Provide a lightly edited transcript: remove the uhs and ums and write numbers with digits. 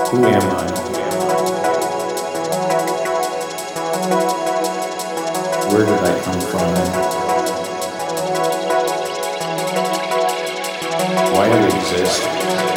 Who am I? Where did I come from? And why do we exist?